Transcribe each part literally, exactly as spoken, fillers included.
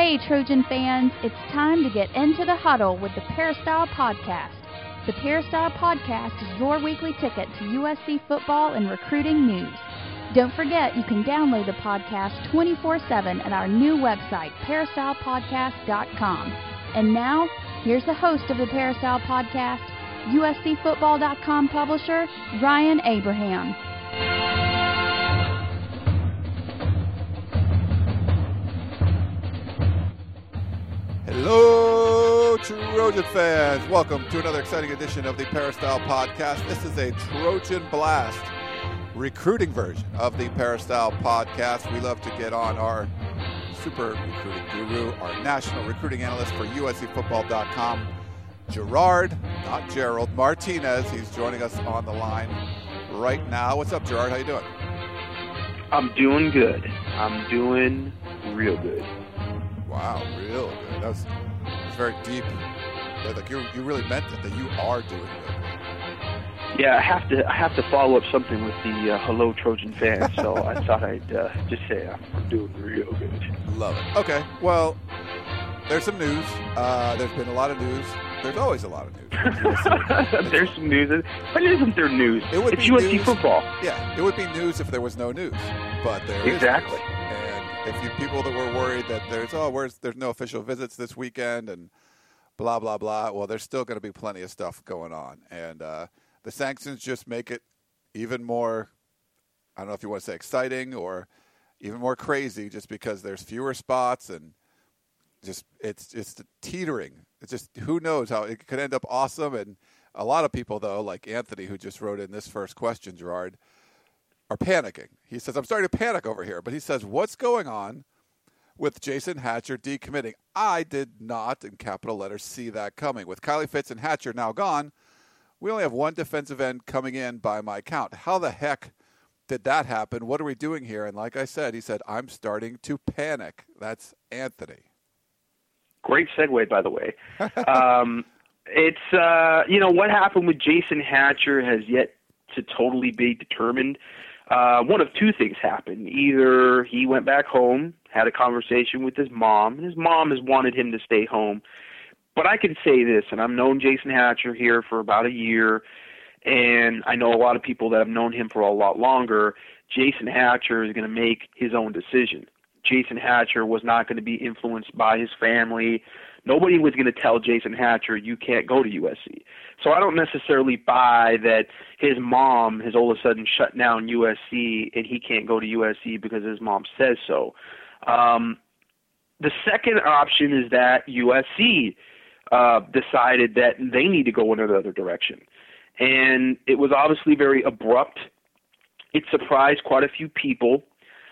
Hey, Trojan fans, it's time to get into the huddle with the Peristyle Podcast. The Peristyle Podcast is your weekly ticket to U S C football and recruiting news. Don't forget, you can download the podcast twenty-four seven at our new website, peristyle podcast dot com. And now, here's the host of the Peristyle Podcast, U S C football dot com publisher, Ryan Abraham. Hello, Trojan fans. Welcome to another exciting edition of the Peristyle Podcast. This is a Trojan Blast recruiting version of the Peristyle Podcast. We love to get on our super recruiting guru, our national recruiting analyst for U S C football dot com, Gerard, not Gerald, Martinez. He's joining us on the line right now. What's up, Gerard? How you doing? I'm doing good. I'm doing real good. Wow, real good. That was, that was very deep. Like you, you really meant it, that you are doing good. Yeah, I have to. I have to follow up something with the uh, hello Trojan fans. So I thought I'd uh, just say I'm doing real good. Love it. Okay. Well, there's some news. Uh, there's been a lot of news. There's always a lot of news. There's some news. But isn't there news? It would it's be U S C news, football. Yeah, it would be news if there was no news. But there exactly. is news. And if you people that were worried that there's oh, where's there's no official visits this weekend and blah blah blah, well, there's still going to be plenty of stuff going on, and uh, the sanctions just make it even more. I don't know if you want to say exciting or even more crazy, just because there's fewer spots and just it's just teetering. It's just who knows how it could end up awesome. And a lot of people, though, like Anthony, who just wrote in this first question, Gerard, are panicking. He says, I'm starting to panic over here. But he says, what's going on with Jason Hatcher decommitting? I did not, in capital letters, see that coming. With Kylie Fitz and Hatcher now gone, we only have one defensive end coming in by my count. How the heck did that happen? What are we doing here? And like I said, he said, I'm starting to panic. That's Anthony. Great segue, by the way. um, it's, uh, you know, what happened with Jason Hatcher has yet to totally be determined. Uh, one of two things happened. Either he went back home, had a conversation with his mom, and his mom has wanted him to stay home. But I can say this, and I've known Jason Hatcher here for about a year, and I know a lot of people that have known him for a lot longer. Jason Hatcher is going to make his own decision. Jason Hatcher was not going to be influenced by his family. Nobody was going to tell Jason Hatcher, you can't go to U S C. So I don't necessarily buy that his mom has all of a sudden shut down U S C and he can't go to U S C because his mom says so. Um, the second option is that U S C uh, decided that they need to go in another direction. And it was obviously very abrupt. It surprised quite a few people.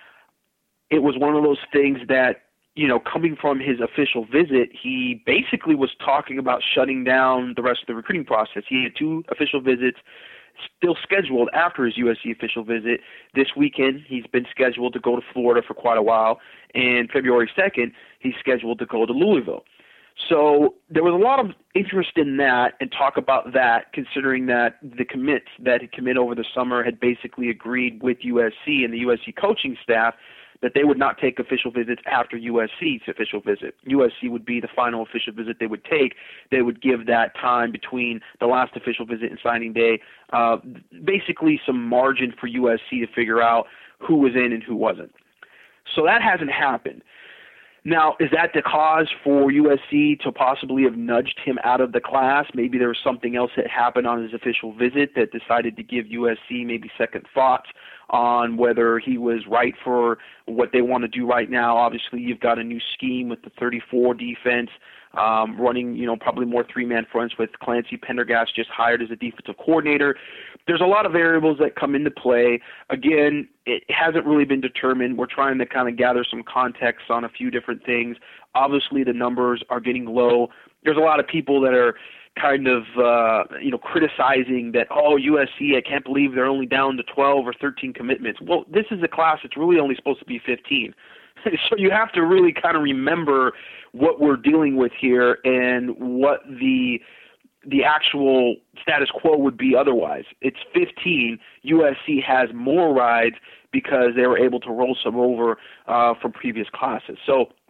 It was one of those things that, you know, coming from his official visit, he basically was talking about shutting down the rest of the recruiting process. He had two official visits still scheduled after his U S C official visit. This weekend, he's been scheduled to go to Florida for quite a while. And February second, he's scheduled to go to Louisville. So there was a lot of interest in that and talk about that, considering that the commits that had commit over the summer had basically agreed with U S C and the U S C coaching staff that they would not take official visits after U S C's official visit. U S C would be the final official visit they would take. They would give that time between the last official visit and signing day, uh, basically some margin for U S C to figure out who was in and who wasn't. So that hasn't happened. Now, is that the cause for U S C to possibly have nudged him out of the class? Maybe there was something else that happened on his official visit that decided to give U S C maybe second thoughts on whether he was right for what they want to do right now. Obviously, you've got a new scheme with the thirty-four defense, um, running, you know, probably more three-man fronts with Clancy Pendergast just hired as a defensive coordinator. There's a lot of variables that come into play. Again, it hasn't really been determined. We're trying to kind of gather some context on a few different things. Obviously, the numbers are getting low. There's a lot of people that are kind of, uh, you know, criticizing that, oh, U S C, I can't believe they're only down to twelve or thirteen commitments. Well, this is a class that's really only supposed to be fifteen. So you have to really kind of remember what we're dealing with here and what the the actual status quo would be otherwise. It's fifteen. U S C has more rides because they were able to roll some over uh, from previous classes. So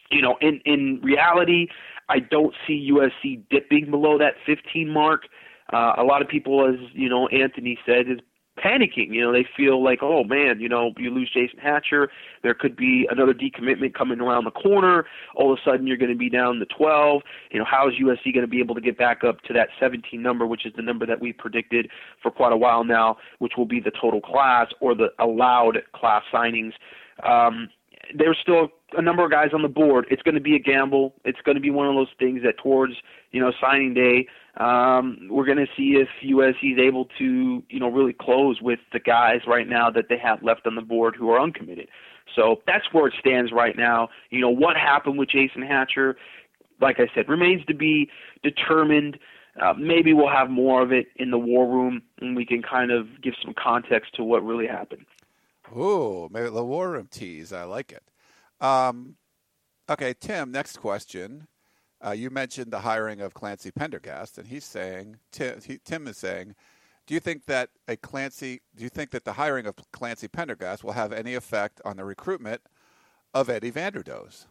you know, in, in reality, I don't see U S C dipping below that fifteen mark. Uh, a lot of people, as, you know, Anthony said, is panicking. You know, they feel like, oh, man, you know, you lose Jason Hatcher, there could be another decommitment coming around the corner. All of a sudden you're going to be down to twelve. You know, how is U S C going to be able to get back up to that seventeen number, which is the number that we predicted for quite a while now, which will be the total class or the allowed class signings. Um, there's still a number of guys on the board. It's going to be a gamble. It's going to be one of those things that towards, you know, signing day, um, we're going to see if U S C is able to, you know, really close with the guys right now that they have left on the board who are uncommitted. So that's where it stands right now. You know, what happened with Jason Hatcher, like I said, remains to be determined. Uh, maybe we'll have more of it in the war room, and we can kind of give some context to what really happened. Ooh, maybe the war room tease. I like it. Um, okay, Tim, next question. Uh, you mentioned the hiring of Clancy Pendergast, and he's saying, Tim, he, Tim is saying, do you think that a Clancy, do you think that the hiring of Clancy Pendergast will have any effect on the recruitment of Eddie Vanderdoes?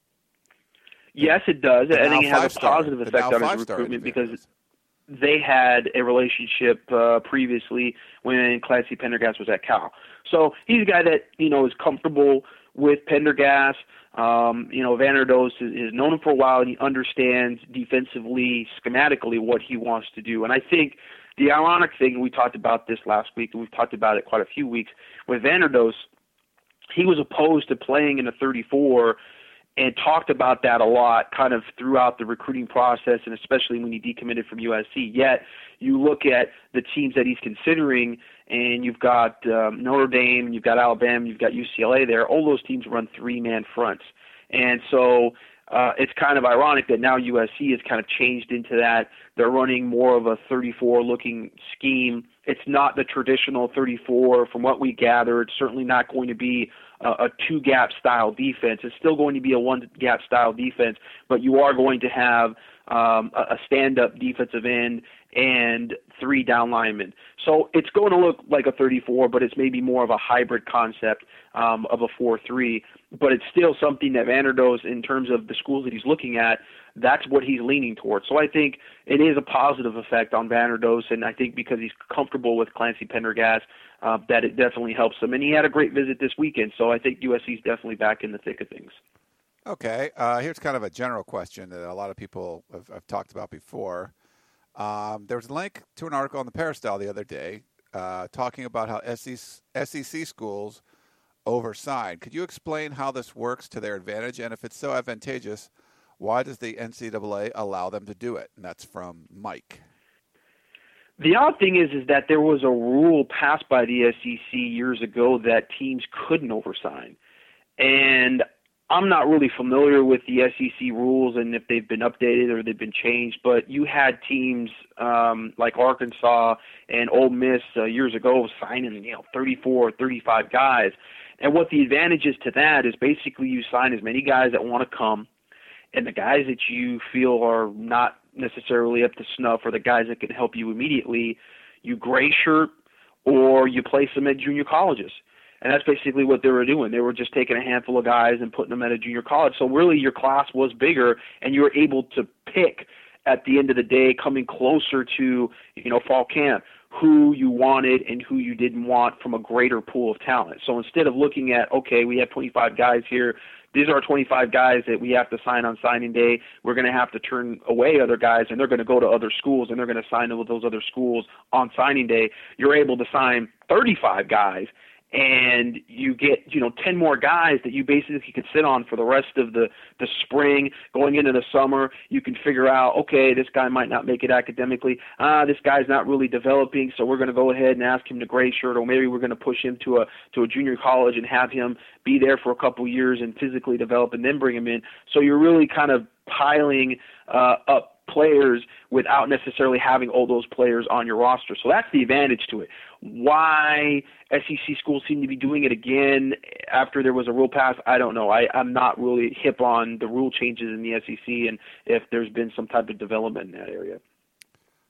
Yes, it does. The I think it has a five-star, positive effect on his recruitment because Vanderdoes. they had a relationship uh, previously when Clancy Pendergast was at Cal. So he's a guy that, you know, is comfortable with Pendergast. Um, you know, Vanderdoes has known him for a while, and he understands defensively, schematically what he wants to do. And I think the ironic thing, we talked about this last week, and we've talked about it quite a few weeks, with Vanderdoes, he was opposed to playing in a thirty-four and talked about that a lot kind of throughout the recruiting process, and especially when he decommitted from U S C. Yet you look at the teams that he's considering, and you've got um, Notre Dame, you've got Alabama, you've got U C L A there. All those teams run three-man fronts. And so uh, it's kind of ironic that now U S C has kind of changed into that. They're running more of a thirty-four-looking scheme. It's not the traditional thirty-four from what we gather. It's certainly not going to be a two-gap style defense. It's still going to be a one-gap style defense, but you are going to have um, a stand-up defensive end and three down linemen. So it's going to look like a thirty-four, but it's maybe more of a hybrid concept um, of a four three. But it's still something that Vanderdoes, in terms of the schools that he's looking at, that's what he's leaning towards. So I think it is a positive effect on Vanderdoes, and I think because he's comfortable with Clancy Pendergast, uh, that it definitely helps him. And he had a great visit this weekend, so I think U S C's definitely back in the thick of things. Okay, uh, here's kind of a general question that a lot of people have, have talked about before. Um, there was a link to an article on the Peristyle the other day uh, talking about how S E C schools oversign. Could you explain how this works to their advantage? And if it's so advantageous, why does the N C double A allow them to do it? And that's from Mike. The odd thing is, is that there was a rule passed by the S E C years ago that teams couldn't oversign. And I'm not really familiar with the S E C rules and if they've been updated or they've been changed, but you had teams um, like Arkansas and Ole Miss uh, years ago signing, you know, thirty-four, thirty-five guys. And what the advantage is to that is basically you sign as many guys that want to come, and the guys that you feel are not necessarily up to snuff or the guys that can help you immediately, you gray shirt or you place them at junior colleges. And that's basically what they were doing. They were just taking a handful of guys and putting them at a junior college. So really your class was bigger, and you were able to pick at the end of the day, coming closer to, you know, fall camp, who you wanted and who you didn't want from a greater pool of talent. So instead of looking at, okay, we have twenty-five guys here, these are twenty-five guys that we have to sign on signing day. We're going to have to turn away other guys, and they're going to go to other schools, and they're going to sign with those other schools on signing day. You're able to sign thirty-five guys, and you get, you know, ten more guys that you basically could sit on for the rest of the, the spring. Going into the summer, you can figure out, okay, this guy might not make it academically. Ah, this guy's not really developing, so we're going to go ahead and ask him to gray shirt, or maybe we're going to push him to a to a junior college and have him be there for a couple years and physically develop and then bring him in. So you're really kind of piling uh, up players without necessarily having all those players on your roster. So that's the advantage to it. Why S E C schools seem to be doing it again after there was a rule pass, I don't know. I, I'm not really hip on the rule changes in the S E C and if there's been some type of development in that area.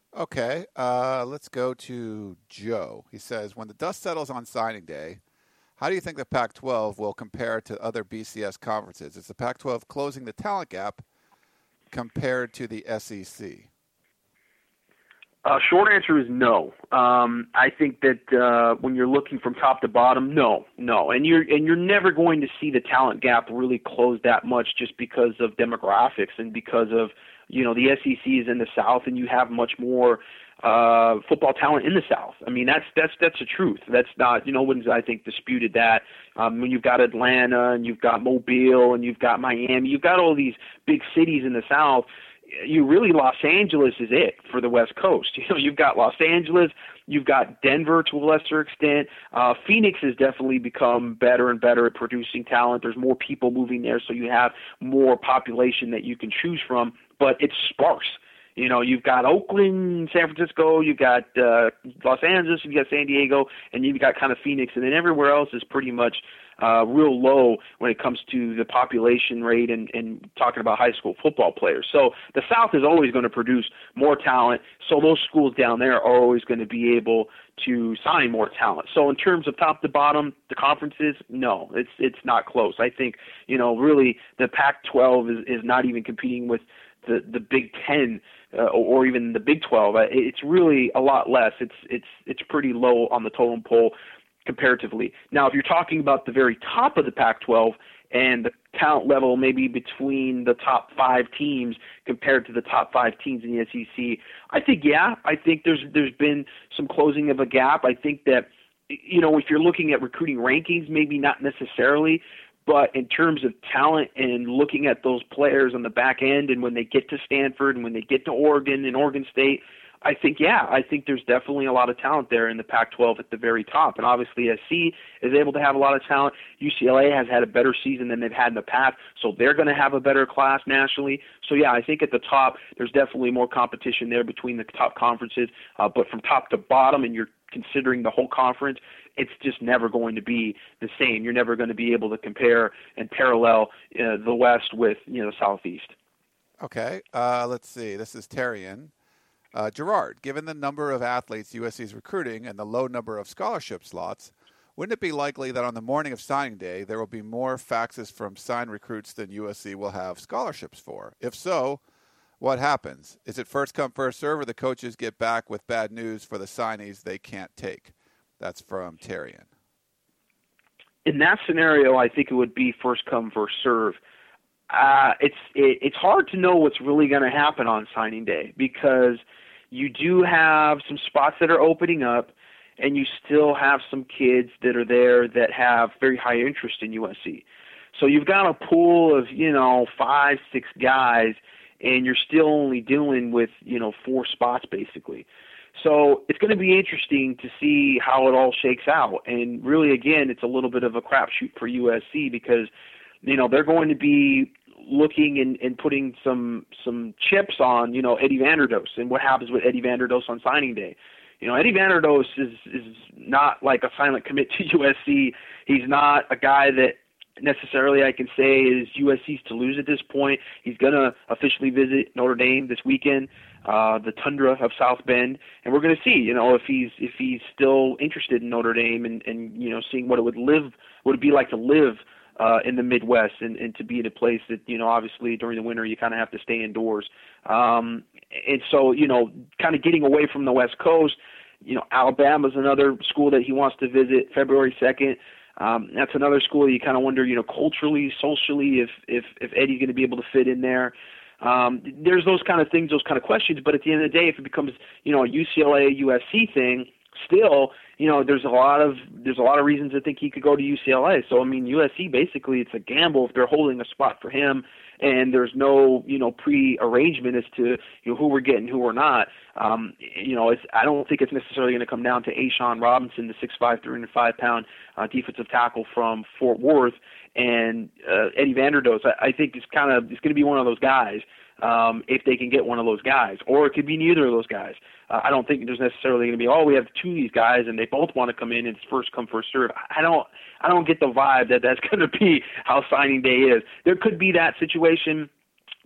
Okay, uh, let's go to Joe. He says, when the dust settles on signing day, How do you think the Pac twelve will compare to other B C S conferences? Is the Pac twelve closing the talent gap compared to the S E C? Uh, short answer is no. Um, I think that uh, when you're looking from top to bottom, no, no, and you're and you're never going to see the talent gap really close that much just because of demographics and because of you know the S E C is in the South and you have much more uh, football talent in the South. I mean that's that's that's the truth. That's not you know no one's I think disputed that. Um, when you've got Atlanta and you've got Mobile and you've got Miami, you've got all these big cities in the South. You really Los Angeles is it for the West Coast. You know, you've got Los Angeles, you've got Denver to a lesser extent. Uh, Phoenix has definitely become better and better at producing talent. There's more people moving there, so you have more population that you can choose from, but it's sparse. You know, you've got Oakland, San Francisco, you've got uh, Los Angeles, you've got San Diego, and you've got kind of Phoenix, and then everywhere else is pretty much uh, real low when it comes to the population rate and, and talking about high school football players. So the South is always going to produce more talent, so those schools down there are always going to be able to sign more talent. So in terms of top to bottom, the conferences, no, it's it's not close. I think, you know, really the Pac twelve is, is not even competing with the, the Big Ten uh, or even the Big twelve. It's really a lot less. It's it's it's pretty low on the totem pole comparatively. Now, if you're talking about the very top of the Pac twelve and the talent level maybe between the top five teams compared to the top five teams in the S E C, I think, yeah, I think there's there's been some closing of a gap. I think that, you know, if you're looking at recruiting rankings, maybe not necessarily, but in terms of talent and looking at those players on the back end and when they get to Stanford and when they get to Oregon and Oregon State, I think, yeah, I think there's definitely a lot of talent there in the Pac twelve at the very top. And obviously S C is able to have a lot of talent. U C L A has had a better season than they've had in the past, so they're going to have a better class nationally. So, yeah, I think at the top there's definitely more competition there between the top conferences. Uh, but from top to bottom, and you're considering the whole conference, it's just never going to be the same. You're never going to be able to compare and parallel uh, the West with, you know, the Southeast. Okay, uh, let's see. This is Terrian. Uh, Gerard, given the number of athletes U S C is recruiting and the low number of scholarship slots, wouldn't it be likely that on the morning of signing day there will be more faxes from signed recruits than U S C will have scholarships for? If so, what happens? Is it first come, first serve, or the coaches get back with bad news for the signees they can't take? That's from Terrian. In that scenario, I think it would be first come, first serve. Uh, it's it, it's hard to know what's really going to happen on signing day because you do have some spots that are opening up, and you still have some kids that are there that have very high interest in U S C. So you've got a pool of, you know, five, six guys, and you're still only dealing with, you know, four spots basically. So it's going to be interesting to see how it all shakes out. And really, again, it's a little bit of a crapshoot for U S C because, you know, they're going to be looking and, and putting some some chips on, you know, Eddie Vanderdoes and what happens with Eddie Vanderdoes on signing day. You know, Eddie Vanderdoes is, is not like a silent commit to U S C. He's not a guy that necessarily I can say is U S C's to lose at this point. He's going to officially visit Notre Dame this weekend, uh, the tundra of South Bend, and we're going to see, you know, if he's if he's still interested in Notre Dame and, and you know, seeing what it would live what it'd be like to live Uh, in the Midwest and, and to be in a place that, you know, obviously during the winter you kind of have to stay indoors. Um, and so, you know, kind of getting away from the West Coast, you know, Alabama's another school that he wants to visit February second. Um, that's another school you kind of wonder, you know, culturally, socially, if, if, if Eddie's going to be able to fit in there. Um, there's those kind of things, those kind of questions. But at the end of the day, if it becomes, you know, a U C L A, U S C thing, still, you know, there's a lot of there's a lot of reasons to think he could go to U C L A. So I mean, U S C basically it's a gamble if they're holding a spot for him, and there's no you know pre-arrangement as to you know who we're getting, who we're not. Um, you know, it's I don't think it's necessarily going to come down to A'Shawn Robinson, the six five, three hundred five pound uh, defensive tackle from Fort Worth, and uh, Eddie Vanderdoes. I, I think it's kind of it's going to be one of those guys. Um, if they can get one of those guys, or it could be neither of those guys. Uh, I don't think there's necessarily going to be, oh, we have two of these guys and they both want to come in and it's first come, first serve. I don't, I don't get the vibe that that's going to be how signing day is. There could be that situation,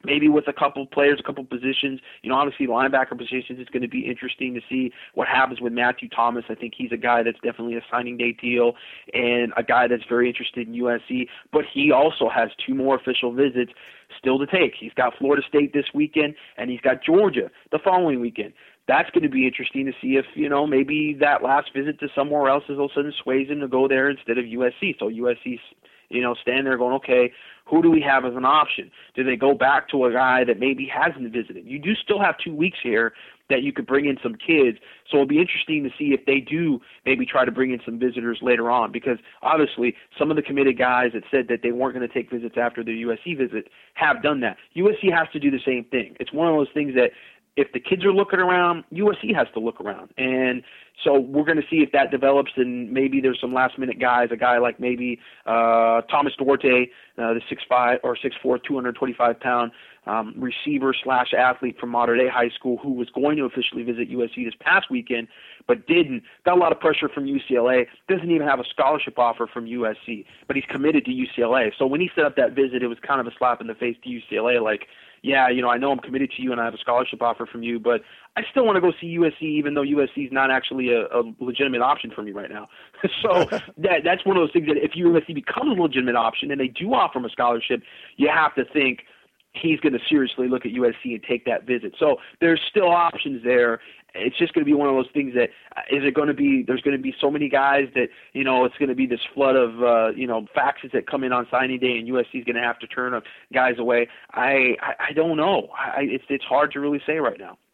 maybe with a couple players, a couple positions. You know, obviously linebacker positions, it's going to be interesting to see what happens with Matthew Thomas. I think he's a guy that's definitely a signing day deal and a guy that's very interested in U S C. But he also has two more official visits still to take. He's got Florida State this weekend, and he's got Georgia the following weekend. That's going to be interesting to see if, you know, maybe that last visit to somewhere else is all of a sudden sways him to go there instead of U S C. So U S C's, you know, standing there going, okay, who do we have as an option? Do they go back to a guy that maybe hasn't visited? You do still have two weeks here that you could bring in some kids. So it'll be interesting to see if they do maybe try to bring in some visitors later on, because obviously some of the committed guys that said that they weren't going to take visits after the U S C visit have done that. U S C has to do the same thing. It's one of those things that if the kids are looking around, U S C has to look around. And so we're going to see if that develops, and maybe there's some last-minute guys, a guy like maybe uh, Thomas Duarte, uh, the six five or six four, two hundred twenty-five pound um, receiver slash athlete from Mater Dei High School, who was going to officially visit U S C this past weekend but didn't. Got a lot of pressure from U C L A. Doesn't even have a scholarship offer from U S C, but he's committed to U C L A. So when he set up that visit, it was kind of a slap in the face to U C L A, like, yeah, you know, I know I'm committed to you and I have a scholarship offer from you, but I still want to go see U S C, even though U S C is not actually a, a legitimate option for me right now. So that that's one of those things that if U S C becomes a legitimate option and they do offer him a scholarship, you have to think he's going to seriously look at U S C and take that visit. So there's still options there. It's just going to be one of those things that is it going to be, there's going to be so many guys that, you know, it's going to be this flood of, uh, you know, faxes that come in on signing day and U S C is going to have to turn guys away. I, I, I don't know. I, it's, it's hard to really say right now.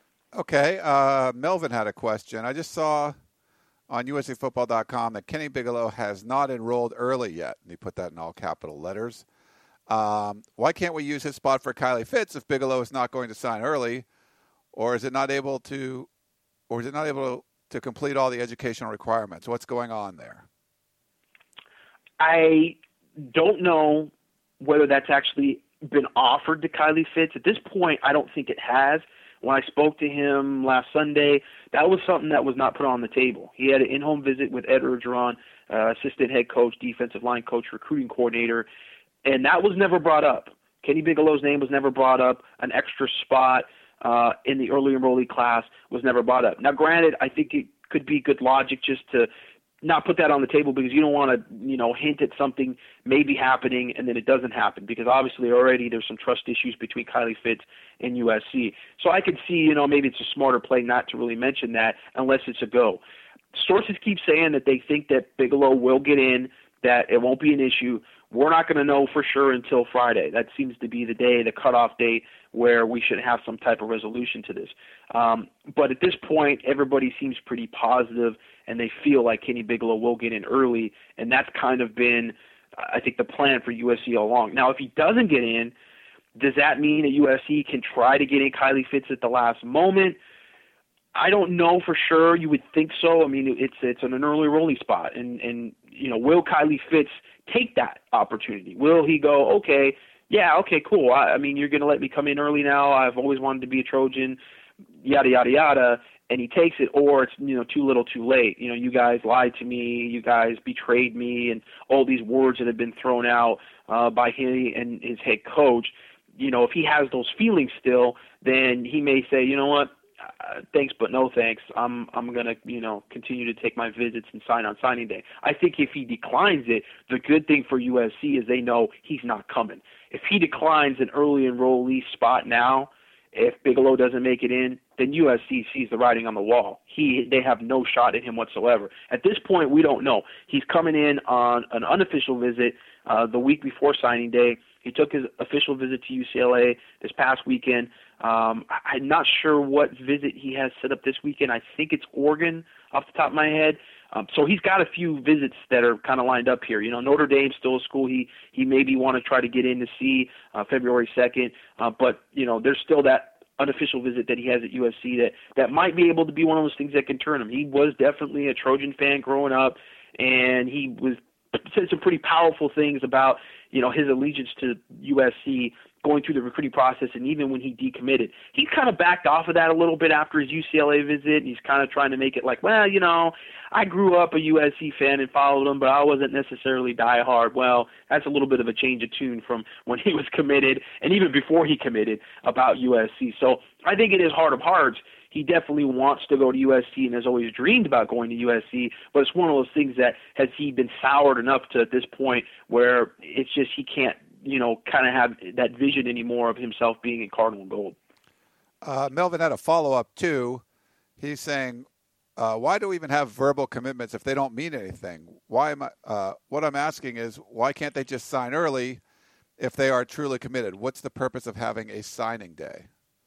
Okay. Uh, Melvin had a question. I just saw on U S C football dot com that Kenny Bigelow has not enrolled early yet. And he put that in all capital letters. Um, why can't we use his spot for Kylie Fitz if Bigelow is not going to sign early? Or is it not able to, or is it not able to complete all the educational requirements? What's going on there? I don't know whether that's actually been offered to Kylie Fitz. At this point, I don't think it has. When I spoke to him last Sunday, that was something that was not put on the table. He had an in-home visit with Ed Orgeron, uh, assistant head coach, defensive line coach, recruiting coordinator, and that was never brought up. Kenny Bigelow's name was never brought up. An extra spot Uh, in the early enrollee class was never brought up. Now, granted, I think it could be good logic just to not put that on the table, because you don't want to, you know, hint at something maybe happening and then it doesn't happen, because obviously already there's some trust issues between Kylie Fitz and U S C. So I could see, you know, maybe it's a smarter play not to really mention that unless it's a go. Sources keep saying that they think that Bigelow will get in, that it won't be an issue. We're not going to know for sure until Friday. That seems to be the day, the cutoff date, where we should have some type of resolution to this. Um, but at this point, everybody seems pretty positive, and they feel like Kenny Bigelow will get in early, and that's kind of been, I think, the plan for U S C all along. Now, if he doesn't get in, does that mean that U S C can try to get in Kylie Fitz at the last moment? I don't know for sure. You would think so. I mean, it's it's an early rolling spot, and and you know, will Kylie Fitz take that opportunity? Will he go, okay, yeah, okay, cool. I, I mean, you're going to let me come in early now. I've always wanted to be a Trojan, yada yada yada, and he takes it, or it's, you know, too little, too late. You know, you guys lied to me, you guys betrayed me, and all these words that have been thrown out uh, by him and his head coach. You know, if he has those feelings still, then he may say, you know what? Uh, thanks, but no thanks. I'm I'm gonna you know continue to take my visits and sign on signing day. I think if he declines it, the good thing for U S C is they know he's not coming. If he declines an early enrollee spot now, if Bigelow doesn't make it in, then U S C sees the writing on the wall. He they have no shot at him whatsoever. At this point, we don't know. He's coming in on an unofficial visit uh, the week before signing day. He took his official visit to U C L A this past weekend. Um, I'm not sure what visit he has set up this weekend. I think it's Oregon off the top of my head. Um, so he's got a few visits that are kind of lined up here. You know, Notre Dame's still a school he, he maybe want to try to get in to see uh, February second. Uh, but, you know, there's still that unofficial visit that he has at U S C that, that might be able to be one of those things that can turn him. He was definitely a Trojan fan growing up, and he was said some pretty powerful things about, you know, his allegiance to U S C going through the recruiting process and even when he decommitted. He kind of backed off of that a little bit after his U C L A visit, and he's kind of trying to make it like, well, you know, I grew up a U S C fan and followed him, but I wasn't necessarily diehard. Well, that's a little bit of a change of tune from when he was committed and even before he committed about U S C. So I think in his heart of hearts, he definitely wants to go to U S C and has always dreamed about going to U S C, but it's one of those things that has he been soured enough to at this point where it's just he can't, you know, kind of have that vision anymore of himself being in Cardinal gold. Uh, Melvin had a follow-up, too. He's saying, uh, why do we even have verbal commitments if they don't mean anything? Why am I? Uh, what I'm asking is, why can't they just sign early if they are truly committed? What's the purpose of having a signing day?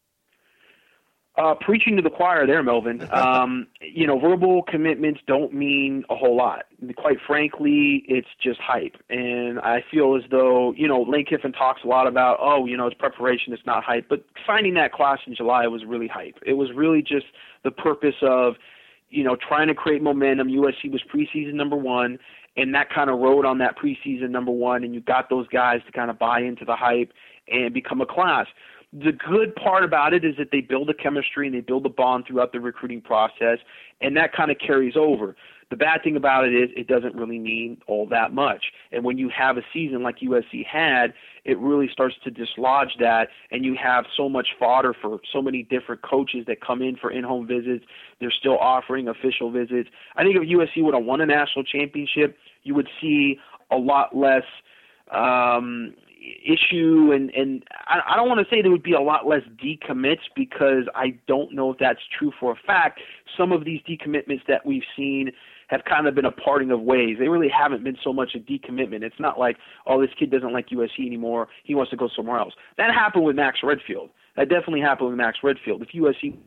Uh, preaching to the choir there, Melvin. Um, you know, verbal commitments don't mean a whole lot. Quite frankly, it's just hype. And I feel as though, you know, Lane Kiffin talks a lot about, oh, you know, it's preparation, it's not hype. But signing that class in July was really hype. It was really just the purpose of, you know, trying to create momentum. U S C was preseason number one, and that kind of rode on that preseason number one, and you got those guys to kind of buy into the hype and become a class. The good part about it is that they build a chemistry and they build a bond throughout the recruiting process, and that kind of carries over. The bad thing about it is it doesn't really mean all that much. And when you have a season like U S C had, it really starts to dislodge that, and you have so much fodder for so many different coaches that come in for in-home visits. They're still offering official visits. I think if U S C would have won a national championship, you would see a lot less um, issue, and, and I, I don't want to say there would be a lot less decommits because I don't know if that's true for a fact. Some of these decommitments that we've seen have kind of been a parting of ways. They really haven't been so much a decommitment. It's not like, oh, this kid doesn't like U S C anymore, he wants to go somewhere else. That happened with Max Redfield. That definitely happened with Max Redfield. If U S C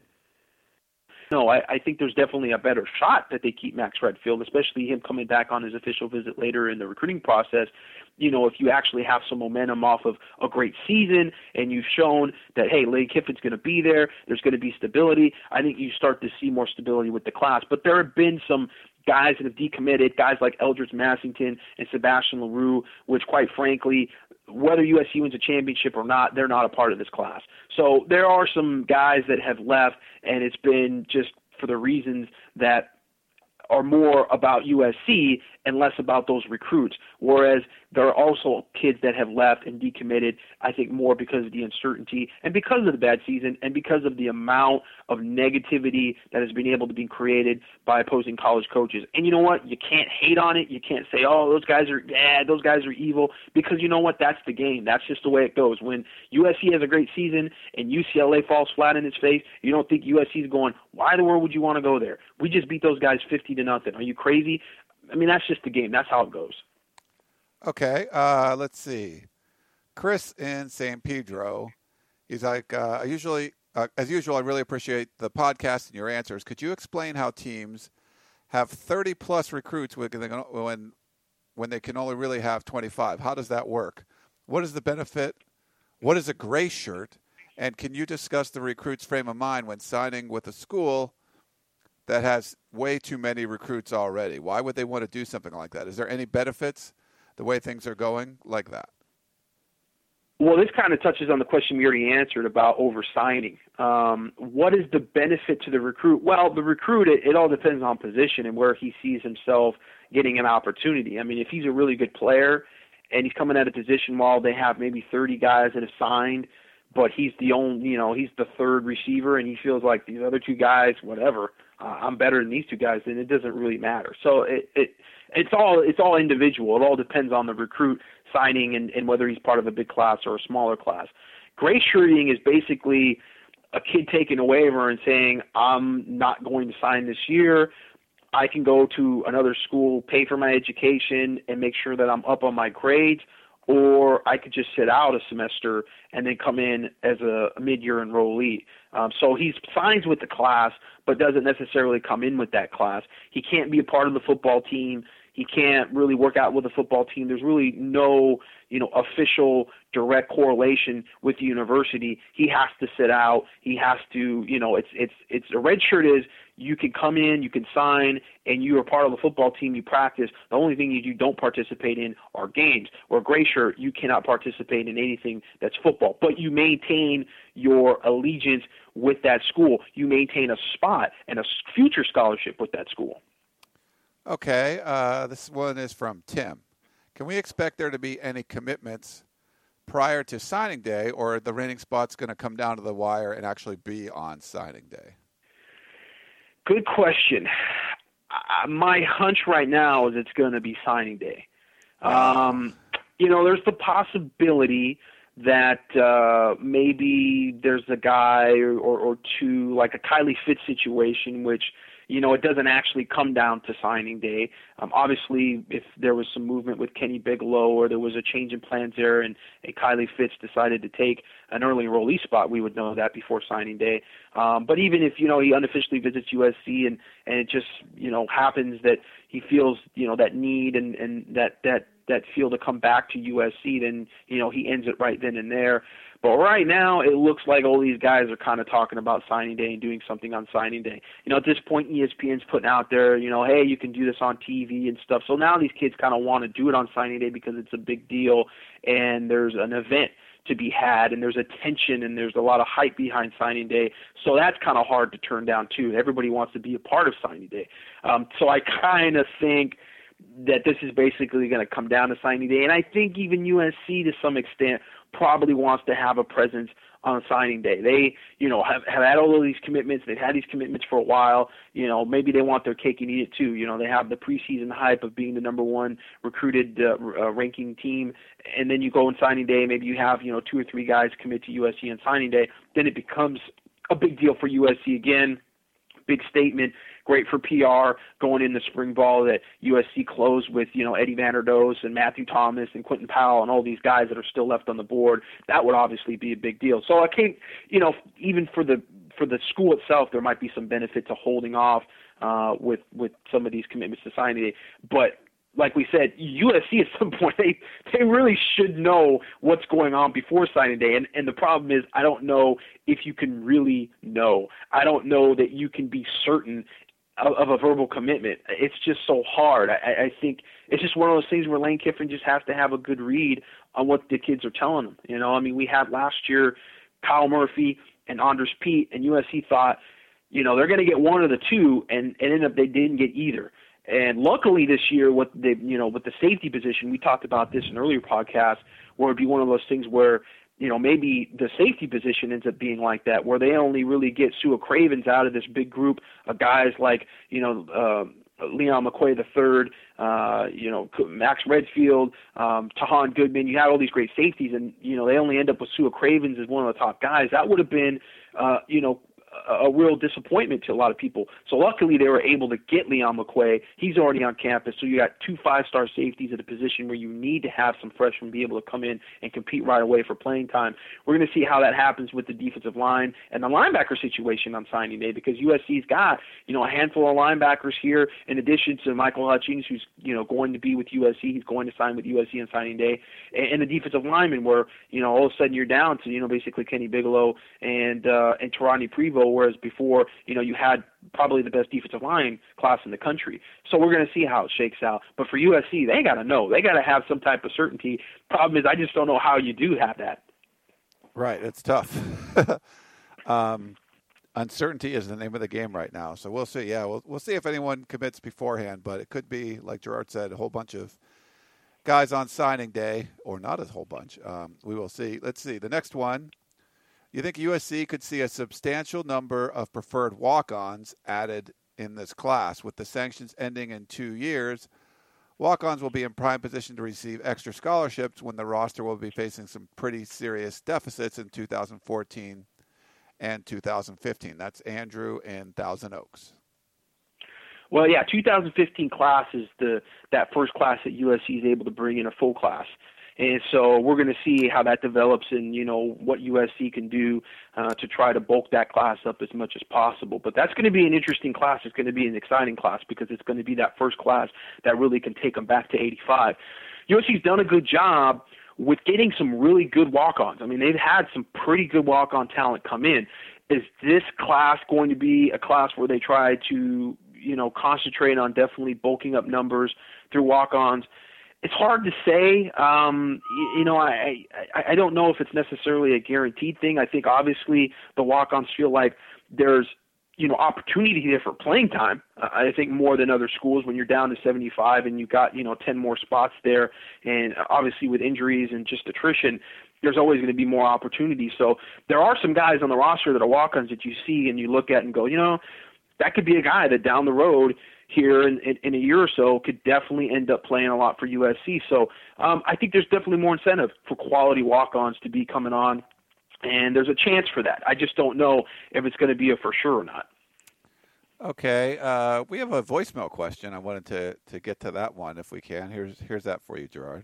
No, I, I think there's definitely a better shot that they keep Max Redfield, especially him coming back on his official visit later in the recruiting process. You know, if you actually have some momentum off of a great season and you've shown that, hey, Lane Kiffin's going to be there, there's going to be stability, I think you start to see more stability with the class. But there have been some guys that have decommitted, guys like Eldridge Massington and Sebastian LaRue, which quite frankly, whether U S C wins a championship or not, they're not a part of this class. So there are some guys that have left, and it's been just for the reasons that are more about U S C and less about those recruits, whereas there are also kids that have left and decommitted, I think more because of the uncertainty and because of the bad season and because of the amount of negativity that has been able to be created by opposing college coaches. And you know what? You can't hate on it. You can't say, oh, those guys are bad, those guys are evil, because you know what? That's the game. That's just the way it goes. When U S C has a great season and U C L A falls flat in its face, you don't think U S C is going, why in the world would you want to go there? We just beat those guys fifty to nothing. Are you crazy? I mean, that's just the game. That's how it goes. Okay, uh, let's see. Chris in San Pedro, he's like, uh, I usually, uh, as usual, I really appreciate the podcast and your answers. Could you explain how teams have thirty plus recruits when when when they can only really have twenty-five? How does that work? What is the benefit? What is a gray shirt? And can you discuss the recruit's frame of mind when signing with a school that has way too many recruits already? Why would they want to do something like that? Is there any benefits the way things are going like that? Well, this kind of touches on the question we already answered about over-signing. Um, what is the benefit to the recruit? Well, the recruit, it, it all depends on position and where he sees himself getting an opportunity. I mean, if he's a really good player and he's coming at a position while they have maybe thirty guys that have signed, but he's the only, you know, he's the third receiver and he feels like these other two guys, whatever, uh, I'm better than these two guys, then it doesn't really matter. So it, it it's all it's all individual. It all depends on the recruit signing and, and whether he's part of a big class or a smaller class. Gray shirting is basically a kid taking a waiver and saying, I'm not going to sign this year. I can go to another school, pay for my education, and make sure that I'm up on my grades, or I could just sit out a semester and then come in as a mid-year enrollee. Um, so he signs with the class but doesn't necessarily come in with that class. He can't be a part of the football team. He can't really work out with the football team. There's really no, you know, official direct correlation with the university. He has to sit out. He has to, you know, it's it's it's a red shirt is you can come in, you can sign, and you are part of the football team, you practice. The only thing you don't participate in are games. Or gray shirt, you cannot participate in anything that's football. But you maintain your allegiance with that school. You maintain a spot and a future scholarship with that school. Okay, uh, this one is from Tim. Can we expect there to be any commitments prior to signing day, or are the reigning spots going to come down to the wire and actually be on signing day? Good question. Uh, my hunch right now is it's going to be signing day. Um, you know, there's the possibility that uh, maybe there's a guy or, or, or two, like a Kylie Fitz situation, which, you know, it doesn't actually come down to signing day. Um, obviously, if there was some movement with Kenny Bigelow or there was a change in plans there and, and Kylie Fitz decided to take an early enrollee spot, we would know that before signing day. Um, but even if, you know, he unofficially visits U S C and, and it just, you know, happens that he feels, you know, that need and, and that, that, that feel to come back to U S C, then, you know, he ends it right then and there. But right now, it looks like all these guys are kind of talking about signing day and doing something on signing day. You know, at this point, E S P N's putting out there, you know, hey, you can do this on T V and stuff. So now these kids kind of want to do it on signing day because it's a big deal and there's an event to be had and there's attention and there's a lot of hype behind signing day. So that's kind of hard to turn down, too. Everybody wants to be a part of signing day. Um, so I kind of think that this is basically going to come down to signing day. And I think even U S C, to some extent, probably wants to have a presence on signing day. They, you know, have, have had all of these commitments. They've had these commitments for a while. You know, maybe they want their cake and eat it too. You know, they have the preseason hype of being the number one recruited uh, uh, ranking team. And then you go on signing day, maybe you have, you know, two or three guys commit to U S C on signing day. Then it becomes a big deal for U S C again. Big statement, great for P R going in the spring ball that U S C closed with, you know, Eddie Vanderdoes and Matthew Thomas and Quentin Powell and all these guys that are still left on the board. That would obviously be a big deal. So I can't, you know, even for the for the school itself, there might be some benefit to holding off uh, with with some of these commitments to signing day. But like we said, U S C at some point, they, they really should know what's going on before signing day. And, and the problem is I don't know if you can really know. I don't know that you can be certain of, of a verbal commitment. It's just so hard. I, I think it's just one of those things where Lane Kiffin just has to have a good read on what the kids are telling him. You know, I mean, we had last year Kyle Murphy and Andres Pete, and U S C thought, you know, they're going to get one of the two, and, and ended up they didn't get either. And luckily this year, what they, you know, with the safety position, we talked about this in earlier podcasts, where it'd be one of those things where, you know, maybe the safety position ends up being like that, where they only really get Sua Cravens out of this big group of guys like, you know, uh, Leon McQuay the third, uh, you know, Max Redfield, um, Tahan Goodman. You had all these great safeties, and you know they only end up with Sua Cravens as one of the top guys. That would have been, uh, you know. a real disappointment to a lot of people. So luckily they were able to get Leon McQuay. He's already on campus, so you got two five-star safeties at a position where you need to have some freshmen be able to come in and compete right away for playing time. We're going to see how that happens with the defensive line and the linebacker situation on signing day, because U S C's got, you know, a handful of linebackers here in addition to Michael Hutchings, who's, you know, going to be with U S C. He's going to sign with U S C on signing day. And the defensive linemen where, you know, all of a sudden you're down to, you know, basically Kenny Bigelow and uh, and Tarani Prevost, whereas before, you know, you had probably the best defensive line class in the country. So we're going to see how it shakes out. But for U S C, they got to know. They got to have some type of certainty. Problem is, I just don't know how you do have that. Right. It's tough. um, uncertainty is the name of the game right now. So we'll see. Yeah, we'll, we'll see if anyone commits beforehand. But it could be, like Gerard said, a whole bunch of guys on signing day, or not a whole bunch. Um, we will see. Let's see. The next one. You think U S C could see a substantial number of preferred walk-ons added in this class? With the sanctions ending in two years, walk-ons will be in prime position to receive extra scholarships when the roster will be facing some pretty serious deficits in two thousand fourteen and two thousand fifteen. That's Andrew in Thousand Oaks. Well, yeah, two thousand fifteen class is the that first class that U S C is able to bring in a full class. And so we're going to see how that develops and, you know, what U S C can do uh, to try to bulk that class up as much as possible. But that's going to be an interesting class. It's going to be an exciting class because it's going to be that first class that really can take them back to eighty-five. U S C's done a good job with getting some really good walk-ons. I mean, they've had some pretty good walk-on talent come in. is this class going to be a class where they try to, you know, concentrate on definitely bulking up numbers through walk-ons? It's hard to say. Um, you, you know, I, I I don't know if it's necessarily a guaranteed thing. I think obviously the walk-ons feel like there's, you know, opportunity there for playing time. Uh, I think more than other schools when you're down to seventy-five and you've got, you know, ten more spots there. And obviously with injuries and just attrition, there's always going to be more opportunity. So there are some guys on the roster that are walk-ons that you see and you look at and go, you know, that could be a guy that down the road here in, in, in a year or so could definitely end up playing a lot for U S C. So um, I think there's definitely more incentive for quality walk-ons to be coming on. And there's a chance for that. I just don't know if it's going to be a for sure or not. Okay, uh, we have a voicemail question. I wanted to, to get to that one if we can. Here's here's that for you, Gerard.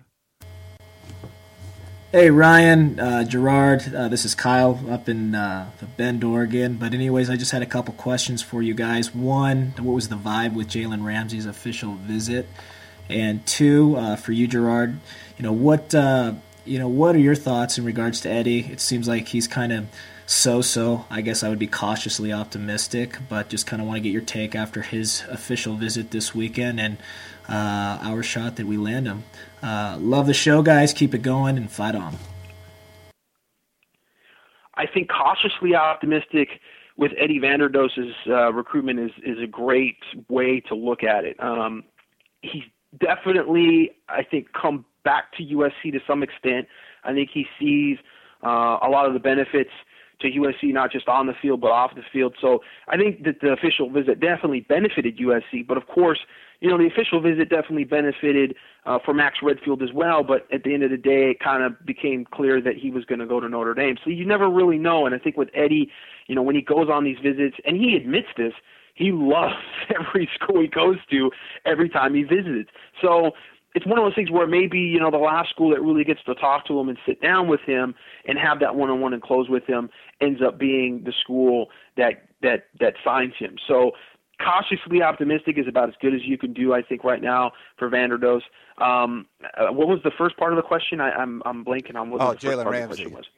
Hey, Ryan, uh, Gerard, uh, this is Kyle up in uh, Bend, Oregon. But anyways, I just had a couple questions for you guys. One, what was the vibe with Jalen Ramsey's official visit? And two, uh, for you, Gerard, you know, what uh, you know, what are your thoughts in regards to Eddie? It seems like he's kind of so-so. I guess I would be cautiously optimistic, but just kind of want to get your take after his official visit this weekend and uh, our shot that we land him. Uh, love the show, guys. Keep it going and fight on. I think cautiously optimistic with Eddie Vanderdoes's uh, recruitment is, is a great way to look at it. Um, he's definitely, I think, come back to U S C to some extent. I think he sees uh, a lot of the benefits to U S C, not just on the field but off the field. So I think that the official visit definitely benefited U S C. But, of course, you know, the official visit definitely benefited uh, for Max Redfield as well. But at the end of the day, it kind of became clear that he was going to go to Notre Dame. So you never really know. And I think with Eddie, you know, when he goes on these visits, and he admits this, he loves every school he goes to every time he visits. So it's one of those things where maybe, you know, the last school that really gets to talk to him and sit down with him and have that one-on-one and close with him ends up being the school that that that signs him. So cautiously optimistic is about as good as you can do, I think, right now for Vanderdoes. Um, uh, what was the first part of the question? I, I'm I'm blanking on what oh, the first Jalen part Ramsey. of the question was.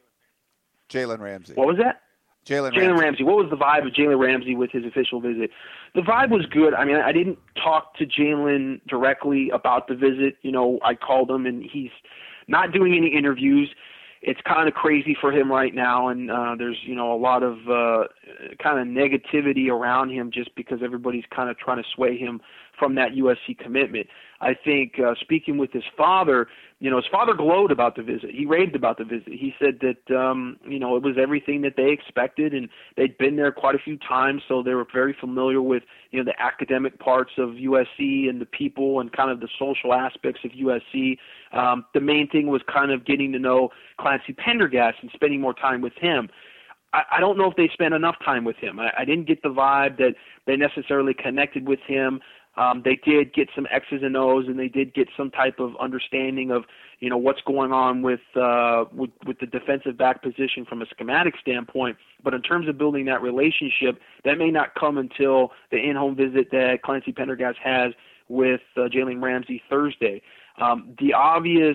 Jalen Ramsey. What was that? Jalen Jalen Ramsey. Ramsey. What was the vibe of Jalen Ramsey with his official visit? The vibe was good. I mean, I didn't talk to Jalen directly about the visit. You know, I called him, and he's not doing any interviews. It's kind of crazy for him right now, and uh, there's, you know, a lot of uh, kind of negativity around him just because everybody's kind of trying to sway him from that U S C commitment. I think uh, speaking with his father, you know, his father glowed about the visit. He raved about the visit. He said that, um, you know, it was everything that they expected, and they'd been there quite a few times, so they were very familiar with, you know, the academic parts of U S C and the people and kind of the social aspects of U S C. Um, the main thing was kind of getting to know Clancy Pendergast and spending more time with him. I, I don't know if they spent enough time with him. I, I didn't get the vibe that they necessarily connected with him. Um, they did get some X's and O's, and they did get some type of understanding of, you know, what's going on with, uh, with with the defensive back position from a schematic standpoint. But in terms of building that relationship, that may not come until the in-home visit that Clancy Pendergast has with uh, Jalen Ramsey Thursday. Um, the obvious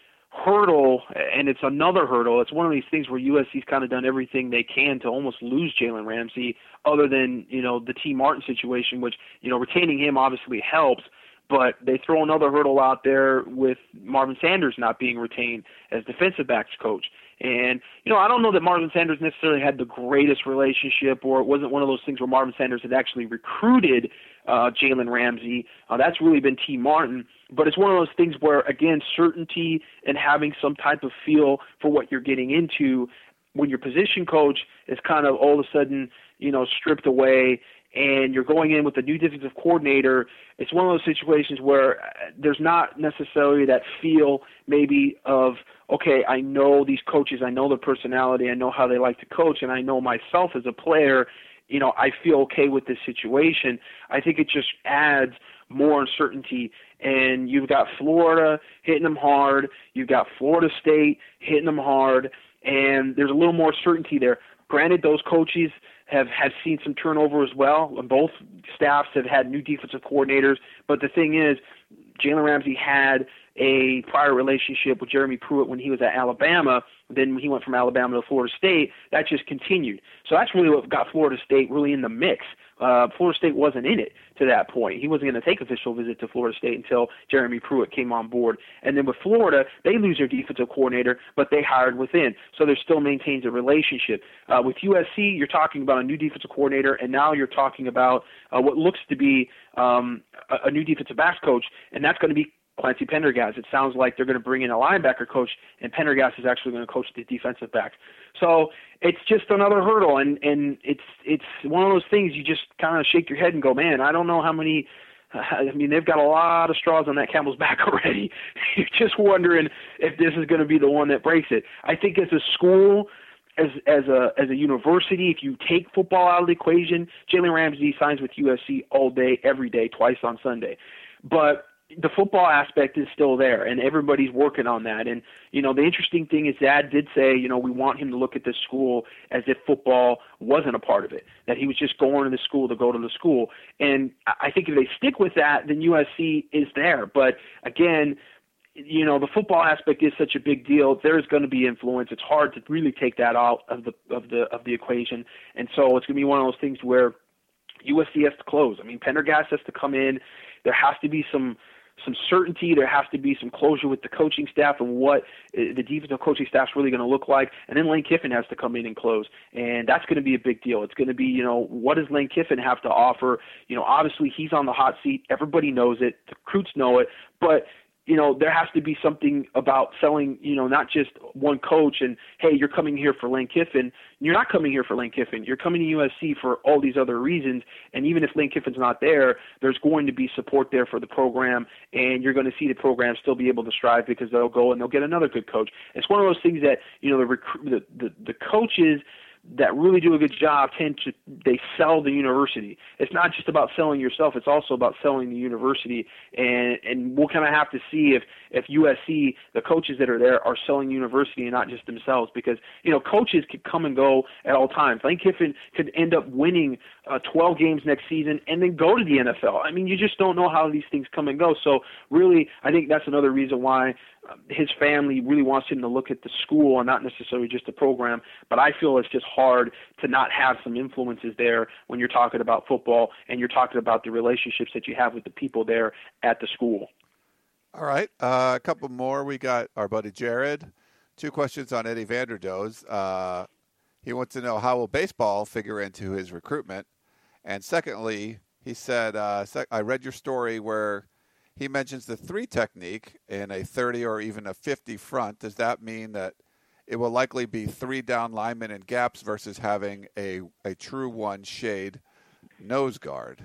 hurdle, and it's another hurdle, it's one of these things where U S C's kind of done everything they can to almost lose Jalen Ramsey, other than, you know, the T. Martin situation, which, you know, retaining him obviously helps, but they throw another hurdle out there with Marvin Sanders not being retained as defensive backs coach. And, you know, I don't know that Marvin Sanders necessarily had the greatest relationship, or it wasn't one of those things where Marvin Sanders had actually recruited uh, Jalen Ramsey. Uh, that's really been T. Martin. But it's one of those things where, again, certainty and having some type of feel for what you're getting into when your position coach is kind of all of a sudden, you know, stripped away, and you're going in with a new defensive coordinator. It's one of those situations where there's not necessarily that feel maybe of, okay, I know these coaches, I know their personality, I know how they like to coach, and I know myself as a player, you know, I feel okay with this situation. I think it just adds more uncertainty. And you've got Florida hitting them hard. You've got Florida State hitting them hard. And there's a little more certainty there. Granted, those coaches have, have seen some turnover as well. Both staffs have had new defensive coordinators. But the thing is, Jalen Ramsey had a prior relationship with Jeremy Pruitt when he was at Alabama. Then when he went from Alabama to Florida State, that just continued. So that's really what got Florida State really in the mix. Uh, Florida State wasn't in it to that point. He wasn't going to take official visit to Florida State until Jeremy Pruitt came on board. And then with Florida, they lose their defensive coordinator, but they hired within. So there still maintains a relationship. Uh, with U S C, you're talking about a new defensive coordinator, and now you're talking about uh, what looks to be um, a, a new defensive backs coach, and that's going to be Clancy Pendergast. It sounds like they're going to bring in a linebacker coach, and Pendergast is actually going to coach the defensive backs. So it's just another hurdle, and, and it's it's one of those things you just kind of shake your head and go, man, I don't know how many uh, – I mean, they've got a lot of straws on that camel's back already. You're just wondering if this is going to be the one that breaks it. I think as a school – As as a as a university, if you take football out of the equation, Jalen Ramsey signs with U S C all day, every day, twice on Sunday. But the football aspect is still there, and everybody's working on that. And, you know, the interesting thing is Dad did say, you know, we want him to look at this school as if football wasn't a part of it, that he was just going to the school to go to the school. And I think if they stick with that, then U S C is there. But, again, you know, the football aspect is such a big deal. There's going to be influence. It's hard to really take that out of the of the of the equation. And so it's going to be one of those things where U S C has to close. I mean, Pendergast has to come in. There has to be some some certainty. There has to be some closure with the coaching staff and what the defensive coaching staff is really going to look like. And then Lane Kiffin has to come in and close. And that's going to be a big deal. It's going to be, you know, what does Lane Kiffin have to offer? You know, obviously he's on the hot seat. Everybody knows it. The recruits know it. But you know, there has to be something about selling, you know, not just one coach and, hey, you're coming here for Lane Kiffin. You're not coming here for Lane Kiffin. You're coming to U S C for all these other reasons. And even if Lane Kiffin's not there, there's going to be support there for the program, and you're going to see the program still be able to strive because they'll go and they'll get another good coach. It's one of those things that, you know, the recru- the, the, the coaches that really do a good job tend to, they sell the university. It's not just about selling yourself. It's also about selling the university. And, and we'll kind of have to see if, if U S C, the coaches that are there, are selling university and not just themselves, because, you know, coaches could come and go at all times. Lane Kiffin could end up winning uh, twelve games next season and then go to the N F L. I mean, you just don't know how these things come and go. So really, I think that's another reason why his family really wants him to look at the school and not necessarily just the program. But I feel it's just hard to not have some influences there when you're talking about football and you're talking about the relationships that you have with the people there at the school. All right. Uh, a couple more. We got our buddy Jared. Two questions on Eddie Vanderdoes. Uh, he wants to know, how will baseball figure into his recruitment? And secondly, he said, uh, sec- I read your story where he mentions the three technique in a thirty or even a fifty front. Does that mean that it will likely be three down linemen and gaps versus having a, a true one shade nose guard?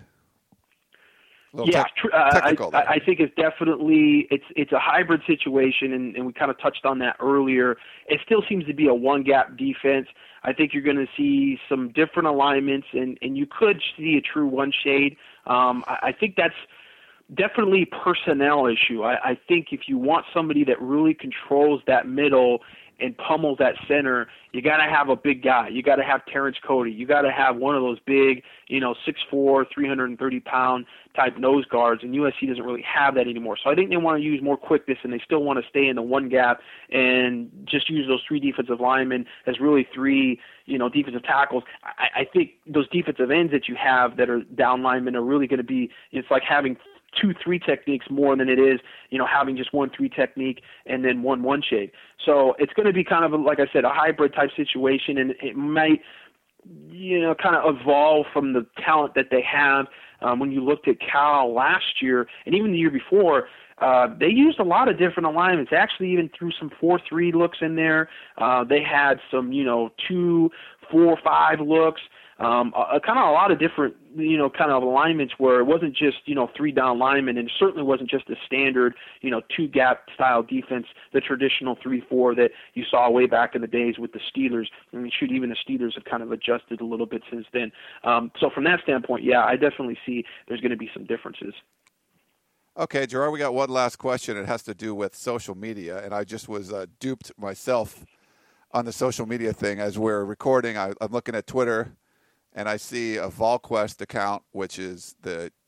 Yeah, te- uh, technical I, I think it's definitely it's it's a hybrid situation, and, and we kind of touched on that earlier. It still seems to be a one gap defense. I think you're going to see some different alignments, and, and you could see a true one shade. Um, I, I think that's definitely a personnel issue. I, I think if you want somebody that really controls that middle and pummels that center, you got to have a big guy. You got to have Terrence Cody. You got to have one of those big, you know, six foot four, three hundred thirty pound type nose guards, and U S C doesn't really have that anymore. So I think they want to use more quickness, and they still want to stay in the one gap and just use those three defensive linemen as really three, you know, defensive tackles. I, I think those defensive ends that you have that are down linemen are really going to be, it's like having two three techniques more than it is, you know, having just one three technique and then one one shade. So it's going to be kind of, a, like I said, a hybrid type situation, and it might, you know, kind of evolve from the talent that they have. Um, when you looked at Cal last year and even the year before, uh, they used a lot of different alignments. They actually even threw some four three looks in there. Uh, they had some, you know, two four five looks. Um, a, a kind of a lot of different, you know, kind of alignments where it wasn't just, you know, three down linemen, and it certainly wasn't just a standard, you know, two gap style defense, the traditional three four that you saw way back in the days with the Steelers. I mean, shoot, even the Steelers have kind of adjusted a little bit since then. Um, so from that standpoint, yeah, I definitely see there's going to be some differences. Okay, Gerard, we got one last question. It has to do with social media, and I just was uh, duped myself on the social media thing. As we're recording, I, I'm looking at Twitter, and I see a VolQuest account, which is the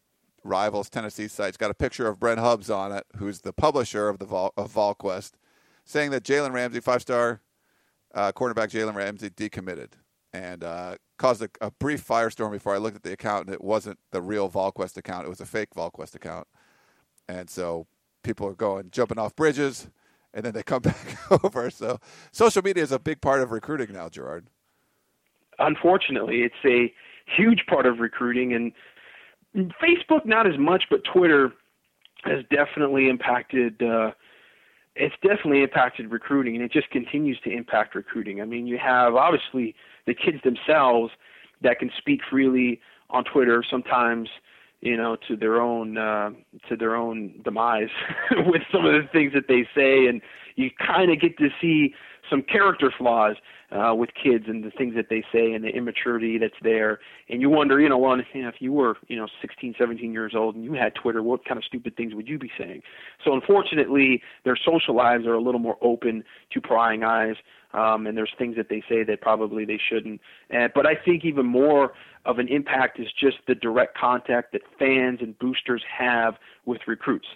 Rivals Tennessee site. It's got a picture of Brent Hubbs on it, who's the publisher of the Vol- of VolQuest, saying that Jalen Ramsey, five-star uh, cornerback Jalen Ramsey, decommitted, and uh, caused a, a brief firestorm before I looked at the account, and it wasn't the real VolQuest account. It was a fake VolQuest account. And so people are going, jumping off bridges, and then they come back over. So social media is a big part of recruiting now, Gerard. Unfortunately, it's a huge part of recruiting, and Facebook not as much, but Twitter has definitely impacted uh, it's definitely impacted recruiting, and it just continues to impact recruiting. I mean, you have obviously the kids themselves that can speak freely on Twitter, sometimes, you know, to their own uh, to their own demise with some of the things that they say, and you kind of get to see some character flaws uh, with kids and the things that they say and the immaturity that's there. And you wonder, you know, well, you know, if you were, you know, sixteen, seventeen years old and you had Twitter, what kind of stupid things would you be saying? So unfortunately, their social lives are a little more open to prying eyes, um, and there's things that they say that probably they shouldn't. And, but I think even more of an impact is just the direct contact that fans and boosters have with recruits.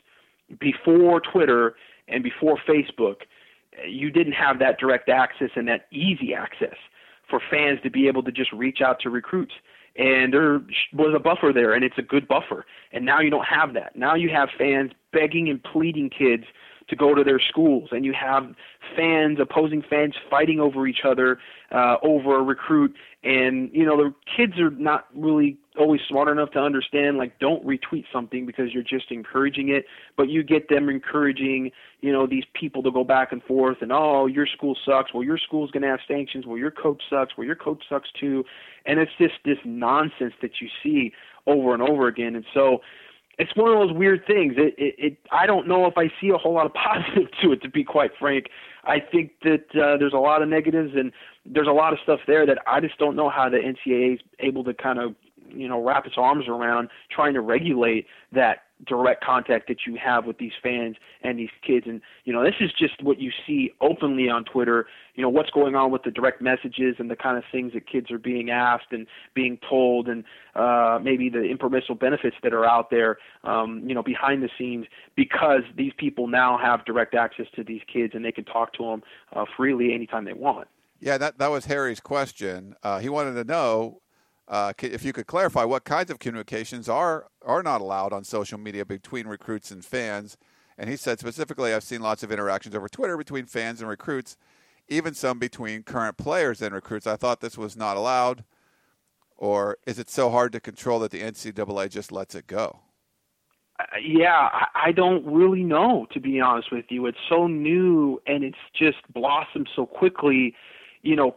Before Twitter and before Facebook, you didn't have that direct access and that easy access for fans to be able to just reach out to recruits. And there was a buffer there, and it's a good buffer. And now you don't have that. Now you have fans begging and pleading kids to go to their schools, and you have fans, opposing fans, fighting over each other uh, over a recruit. And, you know, the kids are not really always smart enough to understand, like, don't retweet something because you're just encouraging it, but you get them encouraging, you know, these people to go back and forth and, oh, your school sucks. Well, your school's going to have sanctions. Well, your coach sucks. Well, your coach sucks too. And it's just this nonsense that you see over and over again. And so it's one of those weird things. It, it, it, I don't know if I see a whole lot of positive to it, to be quite frank. I think that uh, there's a lot of negatives, and there's a lot of stuff there that I just don't know how the N C double A is able to kind of, you know, wrap its arms around trying to regulate that direct contact that you have with these fans and these kids. And, you know, this is just what you see openly on Twitter, you know, what's going on with the direct messages and the kind of things that kids are being asked and being told, and uh, maybe the impermissible benefits that are out there, um, you know, behind the scenes, because these people now have direct access to these kids and they can talk to them uh, freely anytime they want. Yeah, that, that was Harry's question. Uh, he wanted to know, Uh, if you could clarify what kinds of communications are are not allowed on social media between recruits and fans. And he said specifically, I've seen lots of interactions over Twitter between fans and recruits, even some between current players and recruits. I thought this was not allowed. Or is it so hard to control that the N C double A just lets it go? Uh, yeah, I, I don't really know, to be honest with you. It's so new and it's just blossomed so quickly. You know,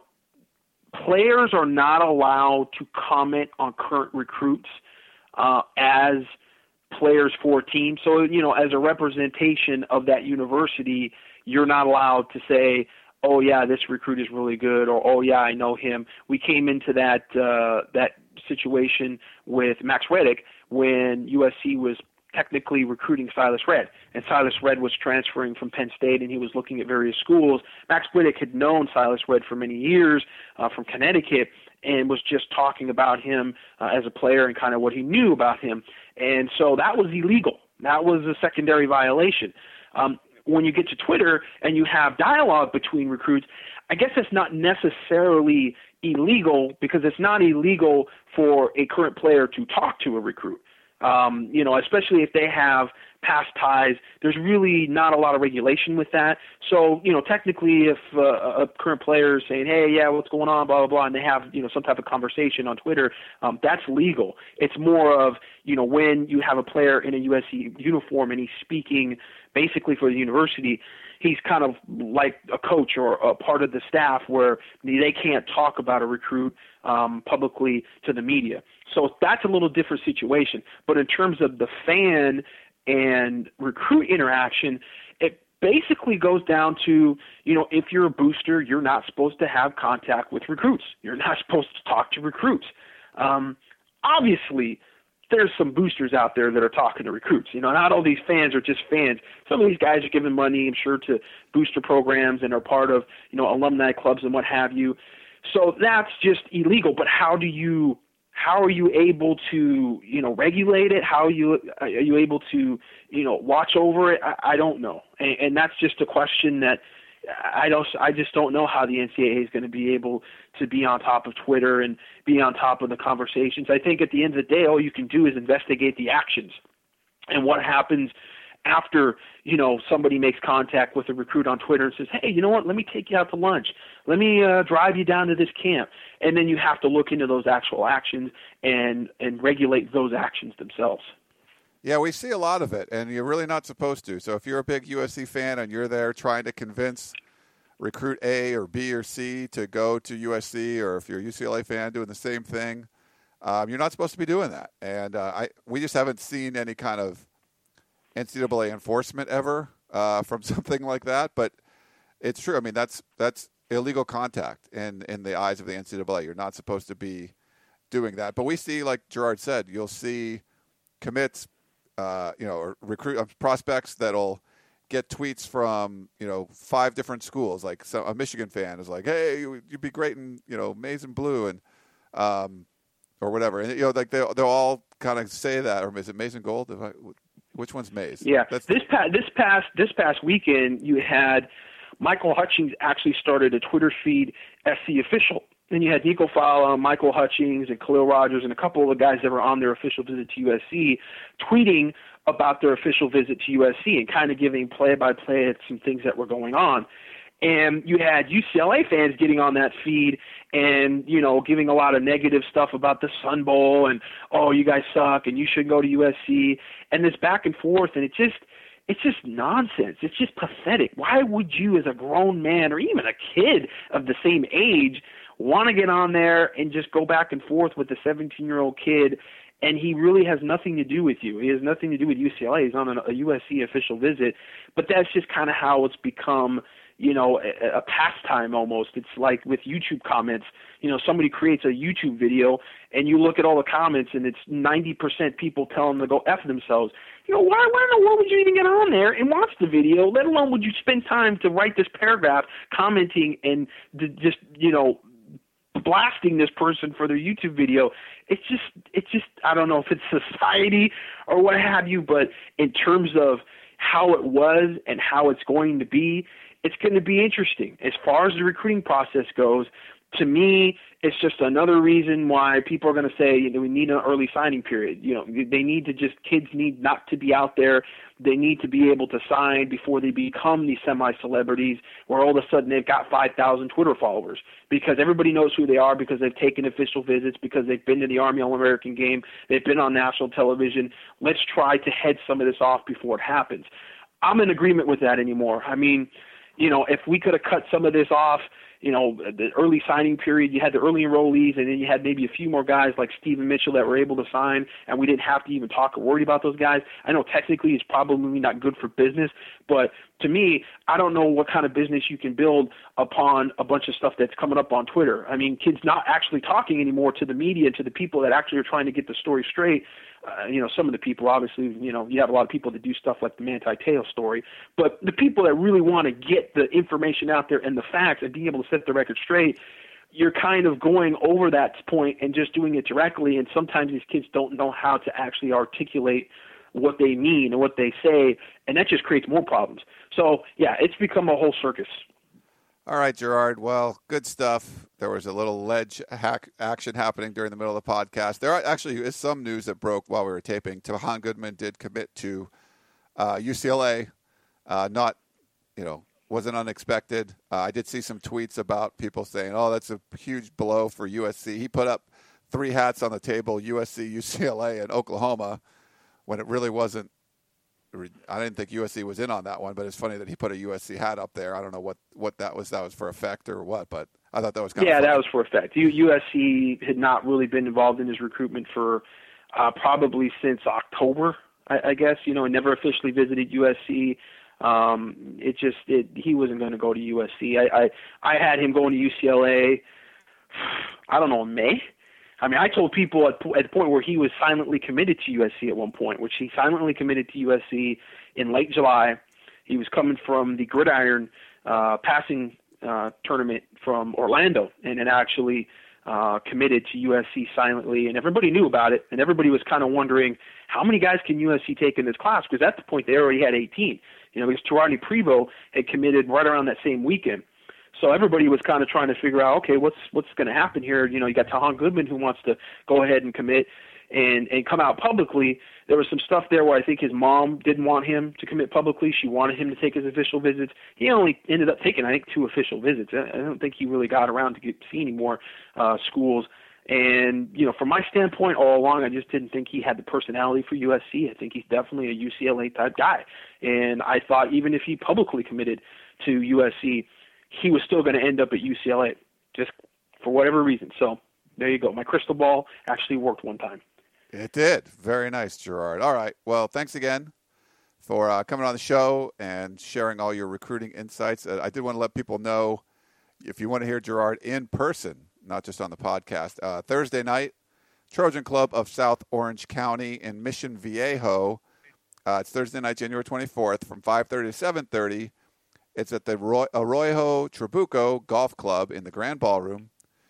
players are not allowed to comment on current recruits uh, as players for a team. So, you know, as a representation of that university, you're not allowed to say, oh, yeah, this recruit is really good, or, oh, yeah, I know him. We came into that uh, that situation with Max Reddick when U S C was technically recruiting Silas Redd, and Silas Redd was transferring from Penn State, and he was looking at various schools. Max Reddick had known Silas Redd for many years uh, from Connecticut, and was just talking about him uh, as a player and kind of what he knew about him. And so that was illegal. That was a secondary violation. Um, when you get to Twitter and you have dialogue between recruits, I guess it's not necessarily illegal, because it's not illegal for a current player to talk to a recruit. Um, you know, especially if they have past ties, there's really not a lot of regulation with that. So, you know, technically if uh, a current player is saying, hey, yeah, what's going on, blah, blah, blah, and they have, you know, some type of conversation on Twitter, um, that's legal. It's more of, you know, when you have a player in a U S C uniform and he's speaking basically for the university, he's kind of like a coach or a part of the staff where they can't talk about a recruit um, publicly to the media. So that's a little different situation. But in terms of the fan and recruit interaction, it basically goes down to, you know, if you're a booster, you're not supposed to have contact with recruits. You're not supposed to talk to recruits. Um, obviously, there's some boosters out there that are talking to recruits. You know, not all these fans are just fans. Some of these guys are giving money, I'm sure, to booster programs and are part of, you know, alumni clubs and what have you. So that's just illegal. But how do you how are you able to, you know, regulate it? How are you are you able to, you know, watch over it? I, I don't know, and, and that's just a question that I don't. I just don't know how the N C double A is going to be able to be on top of Twitter and be on top of the conversations. I think at the end of the day, all you can do is investigate the actions and what happens after, you know, somebody makes contact with a recruit on Twitter and says, hey, you know what, let me take you out to lunch. Let me uh, drive you down to this camp. And then you have to look into those actual actions and, and regulate those actions themselves. Yeah, we see a lot of it, and you're really not supposed to. So if you're a big U S C fan and you're there trying to convince recruit A or B or C to go to U S C, or if you're a U C L A fan doing the same thing, um, you're not supposed to be doing that. And uh, I we just haven't seen any kind of N C double A enforcement ever uh, from something like that, but it's true. I mean, that's that's illegal contact in, in the eyes of the N C double A. You're not supposed to be doing that. But we see, like Gerard said, you'll see commits, uh, you know, or recruit uh, prospects that'll get tweets from, you know, five different schools. Like so, a Michigan fan is like, hey, you'd be great in, you know, maize and blue, and um, or whatever. And, you know, like they they'll all kind of say that, or is it maize and gold? If I, Which one's maize? Yeah, That's this past this past this past weekend, you had Michael Hutchings actually started a Twitter feed, S C Official, and you had Nico Fala, Michael Hutchings, and Khalil Rogers, and a couple of the guys that were on their official visit to U S C, tweeting about their official visit to U S C and kind of giving play-by-play at some things that were going on. And you had U C L A fans getting on that feed and, you know, giving a lot of negative stuff about the Sun Bowl and, oh, you guys suck and you should go to U S C, and this back and forth. And it just, it's just nonsense. It's just pathetic. Why would you, as a grown man or even a kid of the same age, want to get on there and just go back and forth with the seventeen-year-old kid? And he really has nothing to do with you. He has nothing to do with U C L A. He's on a, a U S C official visit. But that's just kind of how it's become, you know, a, a pastime almost. It's like with YouTube comments. You know, somebody creates a YouTube video, and you look at all the comments, and it's ninety percent people telling them to go F themselves. You know, why, why in the world would you even get on there and watch the video, let alone would you spend time to write this paragraph commenting and d- just, you know, blasting this person for their YouTube video? It's just, it's just, I don't know if it's society or what have you, but in terms of how it was and how it's going to be, it's going to be interesting. As far as the recruiting process goes, to me, it's just another reason why people are going to say, you know, we need an early signing period. You know, they need to just, kids need not to be out there. They need to be able to sign before they become these semi-celebrities where all of a sudden they've got five thousand Twitter followers because everybody knows who they are, because they've taken official visits, because they've been to the Army All-American game, they've been on national television. Let's try to head some of this off before it happens. I'm in agreement with that anymore. I mean, you know, if we could have cut some of this off, you know, the early signing period, you had the early enrollees, and then you had maybe a few more guys like Stephen Mitchell that were able to sign, and we didn't have to even talk or worry about those guys. I know technically it's probably not good for business, but to me, I don't know what kind of business you can build upon a bunch of stuff that's coming up on Twitter. I mean, kids not actually talking anymore to the media, to the people that actually are trying to get the story straight. Uh, you know, some of the people, obviously, you know, you have a lot of people that do stuff like the Manti Te'o story, but the people that really want to get the information out there and the facts and being able to set the record straight, you're kind of going over that point and just doing it directly, and sometimes these kids don't know how to actually articulate what they mean and what they say, and that just creates more problems. So, yeah, it's become a whole circus. All right, Gerard. Well, good stuff. There was a little ledge hack action happening during the middle of the podcast. There actually is some news that broke while we were taping. Tahan Goodman did commit to uh, U C L A. Uh, not, you know, wasn't unexpected. Uh, I did see some tweets about people saying, oh, that's a huge blow for U S C. He put up three hats on the table, U S C, U C L A, and Oklahoma, when it really wasn't. I didn't think U S C was in on that one, but it's funny that he put a U S C hat up there. I don't know what, what that was. That was for effect or what, but I thought that was kind yeah, of Yeah, that was for effect. U- USC had not really been involved in his recruitment for uh, probably since October, I, I guess. You know, he never officially visited U S C. Um, it just it, he wasn't going to go to U S C. I, I I had him going to U C L A. I don't know, in May. I mean, I told people at, at the point where he was silently committed to U S C at one point, which he silently committed to U S C in late July. He was coming from the Gridiron uh, passing uh, tournament from Orlando, and it actually uh, committed to U S C silently, and everybody knew about it, and everybody was kind of wondering how many guys can U S C take in this class, because at the point they already had eighteen. You know, because Gerardny Prevost had committed right around that same weekend. So everybody was kind of trying to figure out, okay, what's what's going to happen here? You know, you got Tahan Goodman who wants to go ahead and commit and, and come out publicly. There was some stuff there where I think his mom didn't want him to commit publicly. She wanted him to take his official visits. He only ended up taking, I think, two official visits. I don't think he really got around to get see any more uh, schools. And, you know, from my standpoint all along, I just didn't think he had the personality for U S C. I think he's definitely a U C L A-type guy. And I thought even if he publicly committed to U S C, he was still going to end up at U C L A, just for whatever reason. So there you go. My crystal ball actually worked one time. It did. Very nice, Gerard. All right. Well, thanks again for uh, coming on the show and sharing all your recruiting insights. Uh, I did want to let people know, if you want to hear Gerard in person, not just on the podcast, uh, Thursday night, Trojan Club of South Orange County in Mission Viejo. Uh, it's Thursday night, January twenty-fourth, from five thirty to seven thirty. It's at the Roy- Arroyo Trabuco Golf Club in the Grand Ballroom.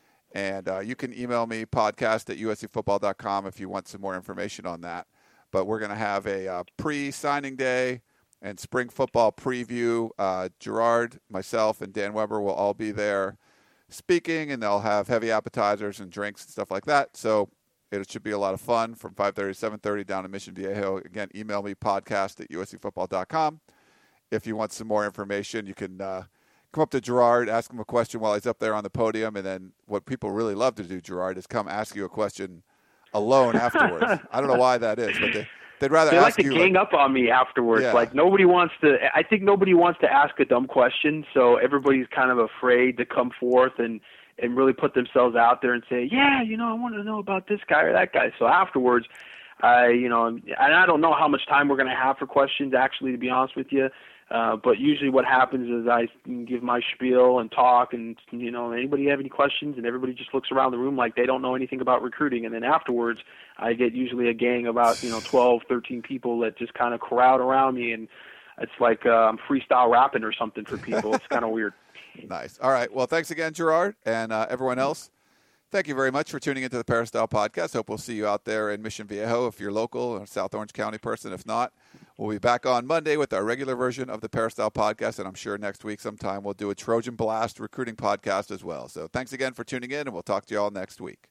And uh, you can email me, podcast at U S C football dot com, if you want some more information on that. But we're going to have a uh, pre-signing day and spring football preview. Uh, Gerard, myself, and Dan Weber will all be there speaking, and they'll have heavy appetizers and drinks and stuff like that. So it should be a lot of fun from five thirty to seven thirty down in Mission Viejo. Again, email me, podcast at U S C football dot com. If you want some more information, you can uh, come up to Gerard, ask him a question while he's up there on the podium, and then what people really love to do, Gerard, is come ask you a question alone afterwards. I don't know why that is, but they, they'd rather they ask like to you. gang like, up on me afterwards. Yeah. Like nobody wants to. I think nobody wants to ask a dumb question, so everybody's kind of afraid to come forth and and really put themselves out there and say, yeah, you know, I want to know about this guy or that guy. So afterwards, I, you know, and I don't know how much time we're going to have for questions, actually, to be honest with you. Uh, but usually what happens is I give my spiel and talk, and, you know, anybody have any questions, and everybody just looks around the room like they don't know anything about recruiting. And then afterwards, I get usually a gang of about, you know, twelve, thirteen people that just kind of crowd around me, and it's like uh, I'm freestyle rapping or something for people. It's kind of weird. Nice. All right. Well, thanks again, Gerard, and uh, everyone else. Thank you very much for tuning into the Peristyle Podcast. Hope we'll see you out there in Mission Viejo if you're local, or South Orange County person. If not, we'll be back on Monday with our regular version of the Peristyle Podcast, and I'm sure next week sometime we'll do a Trojan Blast recruiting podcast as well. So thanks again for tuning in, and we'll talk to you all next week.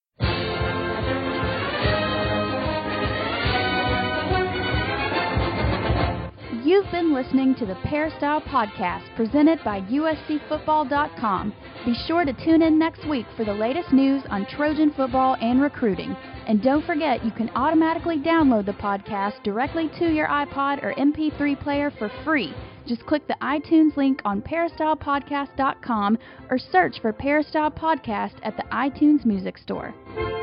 You've been listening to the Peristyle Podcast presented by U S C football dot com. Be sure to tune in next week for the latest news on Trojan football and recruiting. And don't forget, you can automatically download the podcast directly to your iPod or M P three player for free. Just click the iTunes link on Peristyle Podcast dot com or search for Peristyle Podcast at the iTunes Music Store.